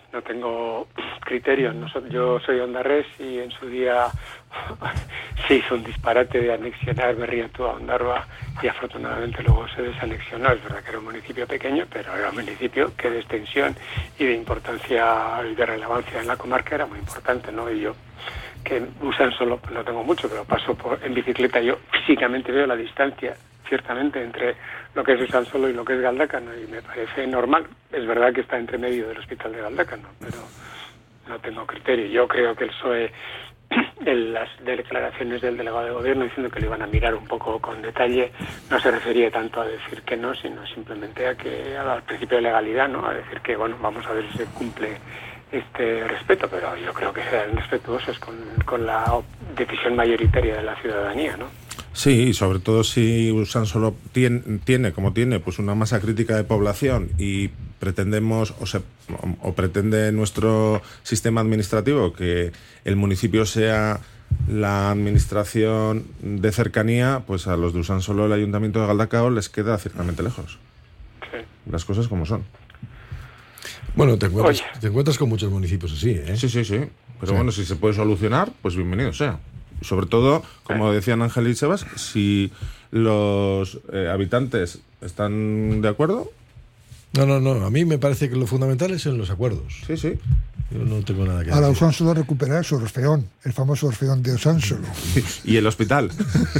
no tengo criterio. Nosotros, yo soy Ondarres y en su día se hizo un disparate de anexionar Berriatúa a Ondarroa y afortunadamente luego se desanexionó. Es verdad que era un municipio pequeño, pero era un municipio que de extensión y de importancia y de relevancia en la comarca era muy importante, ¿no? Y yo, que usan solo, pues no tengo mucho, pero paso por, en bicicleta, yo físicamente veo la distancia, ciertamente, entre lo que es Usansolo y lo que es Galdácano, y me parece normal. Es verdad que está entre medio del hospital de Galdácano, pero no tengo criterio. Yo creo que el P S O E, en las declaraciones del delegado de gobierno diciendo que lo iban a mirar un poco con detalle, no se refería tanto a decir que no, sino simplemente a que al principio de legalidad, ¿no? A decir que, bueno, vamos a ver si se cumple este respeto, pero yo creo que serán respetuosos con, con la decisión mayoritaria de la ciudadanía, ¿no? Sí, y sobre todo si Usansolo tiene, tiene, como tiene, pues una masa crítica de población y pretendemos, o, se, o pretende nuestro sistema administrativo que el municipio sea la administración de cercanía, pues a los de Usansolo, el Ayuntamiento de Galdacao, les queda ciertamente lejos. Sí. Las cosas como son. Bueno, te encuentras, te encuentras con muchos municipios así, ¿eh? Sí, sí, sí. Pero sí. Bueno, si se puede solucionar, pues bienvenido sea. Sobre todo, como decían Ángel y Sebas, si los eh, habitantes están de acuerdo. No, no, no. A mí me parece que lo fundamental es en los acuerdos. Sí, sí. Yo no tengo nada que Ahora decir. Usansolo recuperar su orfeón, el famoso orfeón de Usansolo. Y el hospital.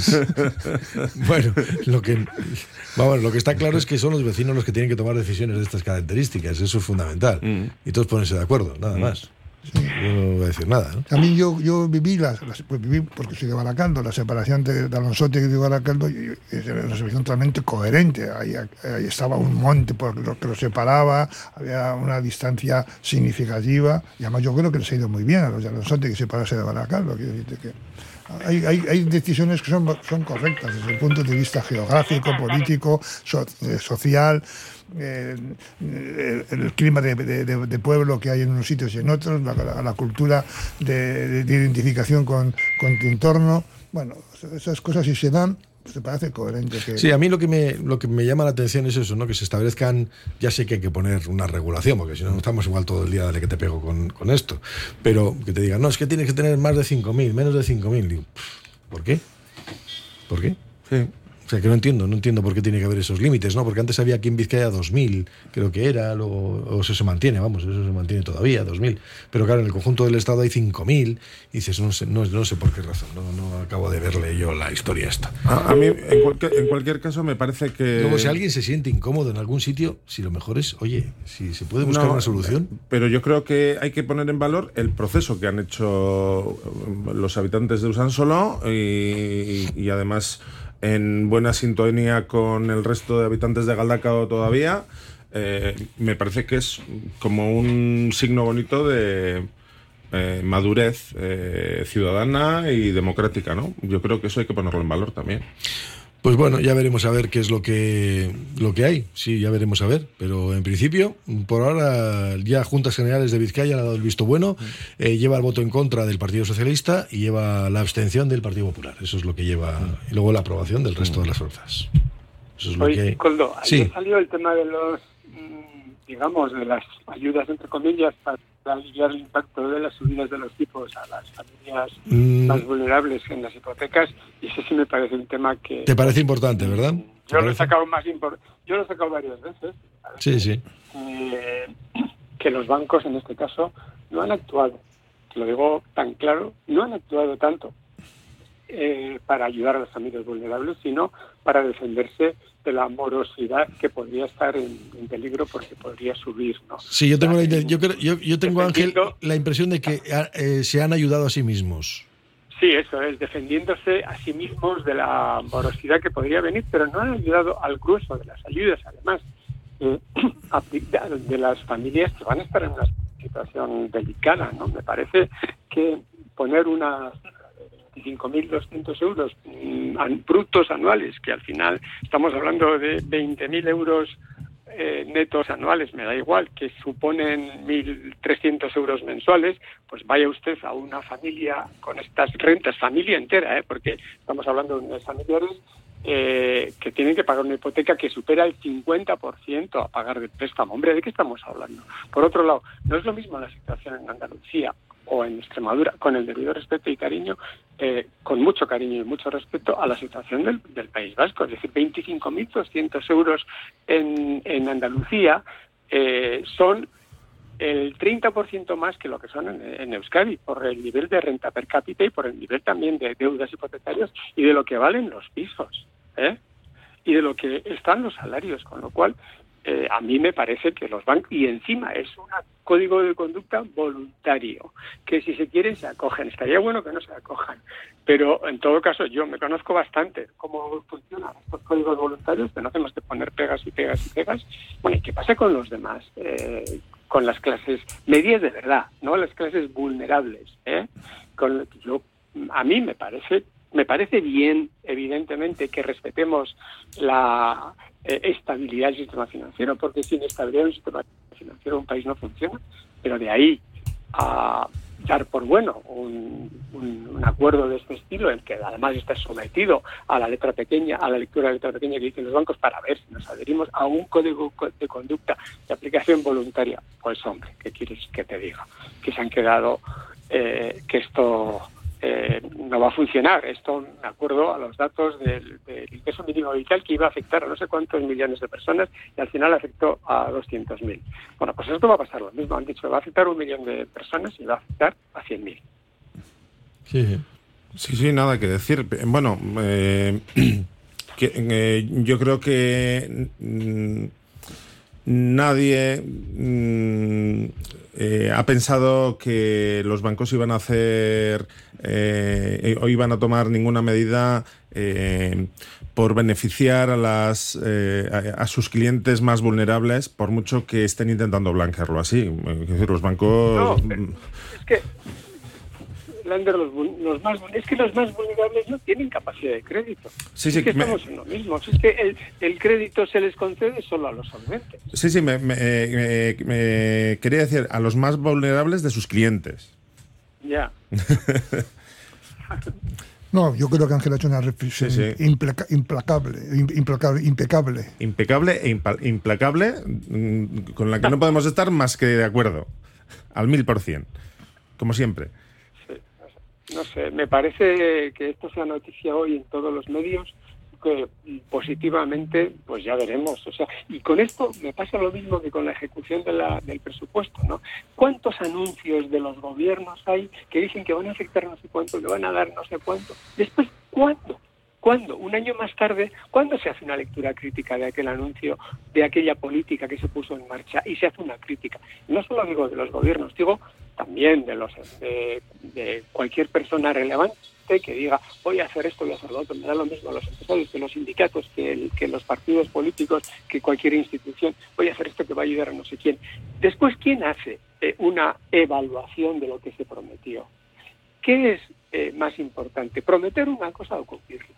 Bueno, lo que vamos, lo que está claro es que son los vecinos los que tienen que tomar decisiones de estas características. Eso es fundamental. Mm. Y todos ponerse de acuerdo, nada mm. más. Sí. Yo no voy a decir nada, ¿no? También yo, yo viví, las, las, pues viví, porque soy de Baracaldo, la separación de, de Alonsote y de Baracaldo es una separación totalmente coherente. Ahí, ahí estaba un monte por lo que lo separaba, había una distancia significativa, y además yo creo que les ha ido muy bien a los de Alonsote que separarse de Baracaldo. Quiero decirte que hay, hay, hay decisiones que son, son correctas desde el punto de vista geográfico, político, so, eh, social. Eh, el, el clima de, de, de pueblo que hay en unos sitios y en otros, la, la, la cultura de, de, de identificación con, con tu entorno. Bueno, esas cosas si se dan, pues te parece coherente. Que... Sí, a mí lo que me lo que me llama la atención es eso, ¿no? Que se establezcan, ya sé que hay que poner una regulación, porque si no estamos igual todo el día, dale que te pego con, con esto, pero que te digan, no, es que tienes que tener más de cinco mil, menos de cinco mil. ¿Por qué? ¿Por qué? Sí. O sea, que no entiendo, no entiendo por qué tiene que haber esos límites, ¿no? Porque antes había aquí en Vizcaya dos mil, creo que era, luego, o eso se mantiene, vamos, eso se mantiene todavía, dos mil. Pero claro, en el conjunto del Estado hay cinco mil, y dices, no sé, no, no sé por qué razón, no, no acabo de verle yo la historia esta. A, a mí, en cualquier, en cualquier caso, me parece que... Luego, si alguien se siente incómodo en algún sitio, si lo mejor es, oye, si se puede buscar no, una solución... Pero yo creo que hay que poner en valor el proceso que han hecho los habitantes de Usansolo y, y además... en buena sintonía con el resto de habitantes de Galdacao todavía, eh, me parece que es como un signo bonito de eh, madurez eh, ciudadana y democrática, ¿no? Yo creo que eso hay que ponerlo en valor también. Pues bueno, ya veremos a ver qué es lo que lo que hay. Sí, ya veremos a ver. Pero en principio, por ahora, ya Juntas Generales de Vizcaya han dado el visto bueno. Eh, lleva el voto en contra del Partido Socialista y lleva la abstención del Partido Popular. Eso es lo que lleva. Y luego la aprobación del resto de las fuerzas. Eso es lo Oye, que... Coldo, sí. Ayer salió el tema de los, digamos, de las ayudas, entre comillas, para aliviar el impacto de las subidas de los tipos a las familias mm. más vulnerables en las hipotecas, y eso sí me parece un tema que... Te parece importante, ¿verdad? Yo lo he sacado más impor- yo lo he sacado varias veces. Sí, sí. Eh, que los bancos, en este caso, no han actuado, lo digo tan claro, no han actuado tanto eh, para ayudar a las familias vulnerables, sino para defenderse de la morosidad que podría estar en, en peligro porque podría subir, ¿no? Sí, yo tengo, la, yo, yo, yo tengo Ángel, la impresión de que eh, se han ayudado a sí mismos. Sí, eso es, defendiéndose a sí mismos de la morosidad que podría venir, pero no han ayudado al grueso de las ayudas, además, eh, de las familias que van a estar en una situación delicada, ¿no? Me parece que poner unas veinticinco mil doscientos euros brutos anuales, que al final estamos hablando de veinte mil euros eh, netos anuales, me da igual, que suponen mil trescientos euros mensuales, pues vaya usted a una familia con estas rentas, familia entera, ¿eh? Porque estamos hablando de unos familiares eh, que tienen que pagar una hipoteca que supera el cincuenta por ciento a pagar de préstamo. Hombre, ¿de qué estamos hablando? Por otro lado, no es lo mismo la situación en Andalucía o en Extremadura, con el debido respeto y cariño, eh, con mucho cariño y mucho respeto a la situación del, del País Vasco. Es decir, veinticinco mil doscientos euros en, en Andalucía eh, son el treinta por ciento más que lo que son en, en Euskadi, por el nivel de renta per cápita y por el nivel también de deudas hipotecarias y de lo que valen los pisos, ¿eh? Y de lo que están los salarios, con lo cual eh, a mí me parece que los bancos, y encima es un código de conducta voluntario, que si se quiere se acogen. Estaría bueno que no se acojan, pero en todo caso yo me conozco bastante cómo funcionan estos códigos voluntarios, que no hacemos que poner pegas y pegas y pegas. Bueno, ¿y qué pasa con los demás? Eh, con las clases medias de verdad, no las clases vulnerables, ¿eh? Con, yo, a mí me parece me parece bien, evidentemente, que respetemos la eh, estabilidad del sistema financiero, porque sin estabilidad del sistema financiero un país no funciona, pero de ahí a dar por bueno un, un, un acuerdo de este estilo, en que además está sometido a la letra pequeña, a la lectura de letra pequeña que dicen los bancos, para ver si nos adherimos a un código de conducta de aplicación voluntaria, pues hombre, ¿qué quieres que te diga? Que se han quedado, eh, que esto eh, no va a funcionar. Esto, me acuerdo a los datos del, del ingreso mínimo vital, que iba a afectar a no sé cuántos millones de personas y al final afectó a doscientos mil. Bueno, pues esto va a pasar lo mismo. Han dicho que va a afectar a un millón de personas y va a afectar a cien mil. Sí, sí. Sí, sí, nada que decir. Bueno, eh, que, eh, yo creo que mm, nadie mm, eh, ha pensado que los bancos iban a hacer eh, o iban a tomar ninguna medida eh, por beneficiar a las eh, a, a sus clientes más vulnerables, por mucho que estén intentando blanquearlo así. Es decir, los bancos... No, es que Lander, los, los más, es que los más vulnerables no tienen capacidad de crédito. Sí, sí, es que me... estamos en lo mismo. Si es que el, el crédito se les concede solo a los solventes. Sí, sí, me, me, me, me quería decir a los más vulnerables de sus clientes. Ya. No, yo creo que Ángel ha hecho una reflexión sí, sí. Implaca, implacable, implacable, impecable. Impecable e impa- implacable, con la que no podemos estar más que de acuerdo, al mil por cien, como siempre. No sé, me parece que esto sea noticia hoy en todos los medios, que positivamente, pues ya veremos. O sea, y con esto me pasa lo mismo que con la ejecución de la, del presupuesto, ¿no? ¿Cuántos anuncios de los gobiernos hay que dicen que van a afectar no sé cuánto, que van a dar no sé cuánto? Después, ¿cuándo? ¿Cuándo? Un año más tarde, ¿cuándo se hace una lectura crítica de aquel anuncio, de aquella política que se puso en marcha? Y se hace una crítica. No solo digo de los gobiernos, digo también de los de, de cualquier persona relevante que diga, voy a hacer esto, voy a hacer lo otro. Me da lo mismo los empresarios, que los sindicatos, que, el, que los partidos políticos, que cualquier institución. Voy a hacer esto que va a ayudar a no sé quién. Después, ¿quién hace eh, una evaluación de lo que se prometió? ¿Qué es eh, más importante? ¿Prometer una cosa o cumplirla?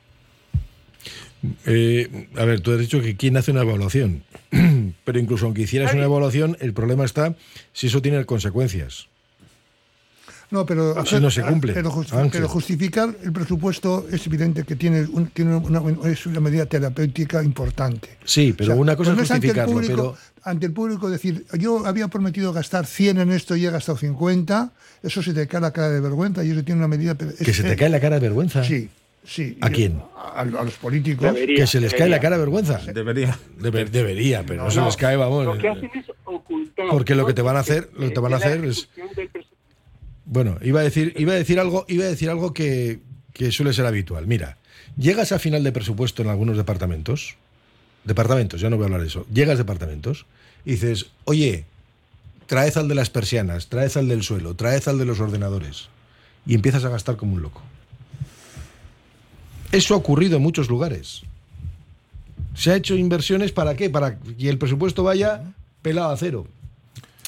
Eh, a ver, tú has dicho que quién hace una evaluación, pero incluso aunque hicieras una evaluación, el problema está si eso tiene consecuencias. No, pero, si hacer, no se cumple. Pero, justi- pero justificar el presupuesto es evidente que tiene, un, tiene una, es una medida terapéutica importante. Sí, pero o sea, una cosa no es justificarlo. Ante el, público, pero... ante el público decir, yo había prometido gastar cien en esto y he gastado cincuenta, eso se te cae la cara de vergüenza y eso tiene una medida... Es, ¿Que se te cae la cara de vergüenza? Sí. Sí, ¿A quién? A, a los políticos. Debería, que se les debería. cae la cara de vergüenza. Debería. Debe, debería, pero no, no se les cae, vamos. Lo que hacen es ocultar. Porque lo que te van a hacer, lo que te van a hacer es... Bueno, iba a decir, iba a decir algo, iba a decir algo que, que suele ser habitual. Mira, llegas a final de presupuesto en algunos departamentos, departamentos, ya no voy a hablar de eso, llegas a departamentos y dices, oye, traed al de las persianas, traed al del suelo, traed al de los ordenadores, y empiezas a gastar como un loco. Eso ha ocurrido en muchos lugares. Se ha hecho inversiones ¿para qué? Para que el presupuesto vaya pelado a cero.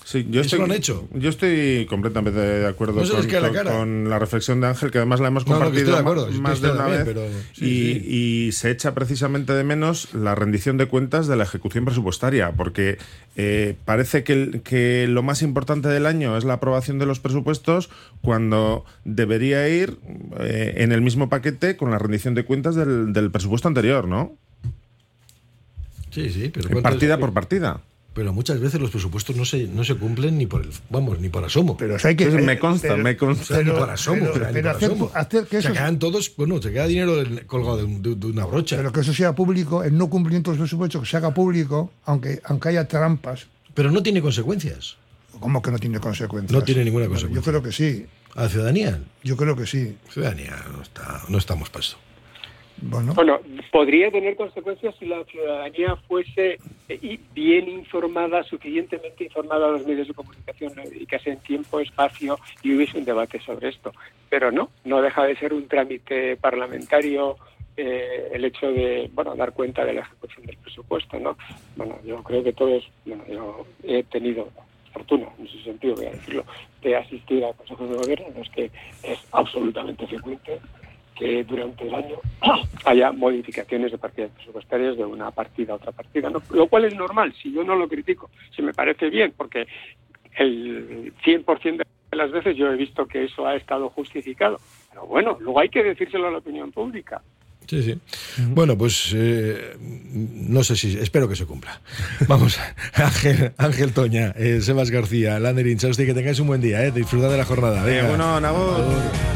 Sí, yo estoy, lo han hecho. Yo estoy completamente de acuerdo no con, la con, con la reflexión de Ángel, que además la hemos no, compartido no, acuerdo, más, más de una también, vez. Pero, sí, y, sí. y se echa precisamente de menos la rendición de cuentas de la ejecución presupuestaria, porque eh, parece que, el, que lo más importante del año es la aprobación de los presupuestos, cuando debería ir eh, en el mismo paquete con la rendición de cuentas del, del presupuesto anterior, ¿no? Sí, sí, pero partida por partida. Pero muchas veces los presupuestos no se, no se cumplen ni por el, vamos, ni por asomo. Pero hay que, Entonces, me consta, pero, me consta. Pero, ni por asomo, pero, pero, pero ni por hacer, asomo. hacer que eso, se quedan todos, bueno, se queda dinero colgado de, de, de una brocha. Pero que eso sea público, el no cumplimiento de los presupuestos, que se haga público, aunque, aunque haya trampas. Pero no tiene consecuencias. ¿Cómo que no tiene consecuencias? No tiene ninguna Bueno, consecuencia. yo creo que sí. ¿A la ciudadanía? Yo creo que sí. Ciudadanía, no, está, no estamos para eso. Bueno. bueno, podría tener consecuencias si la ciudadanía fuese eh, bien informada, suficientemente informada a los medios de comunicación, ¿no? Y que en tiempo, espacio y hubiese un debate sobre esto. Pero no, no deja de ser un trámite parlamentario eh, el hecho de, bueno, dar cuenta de la ejecución del presupuesto, ¿no? Bueno, yo creo que todos, bueno, yo he tenido fortuna, en ese sentido, voy a decirlo, de asistir a consejos de gobierno en los que es absolutamente frecuente que durante el año haya modificaciones de partidas presupuestarias de una partida a otra partida, ¿no? Lo cual es normal, si yo no lo critico, si me parece bien, porque el cien por ciento de las veces yo he visto que eso ha estado justificado. Pero bueno, luego hay que decírselo a la opinión pública. Sí, sí. Uh-huh. Bueno, pues eh, no sé si, espero que se cumpla. Vamos, Ángel, Ángel Toña, eh, Sebas García, Lander Inchausti, que tengáis un buen día, eh, disfrutad de la jornada. Venga. Eh, bueno, Nabo.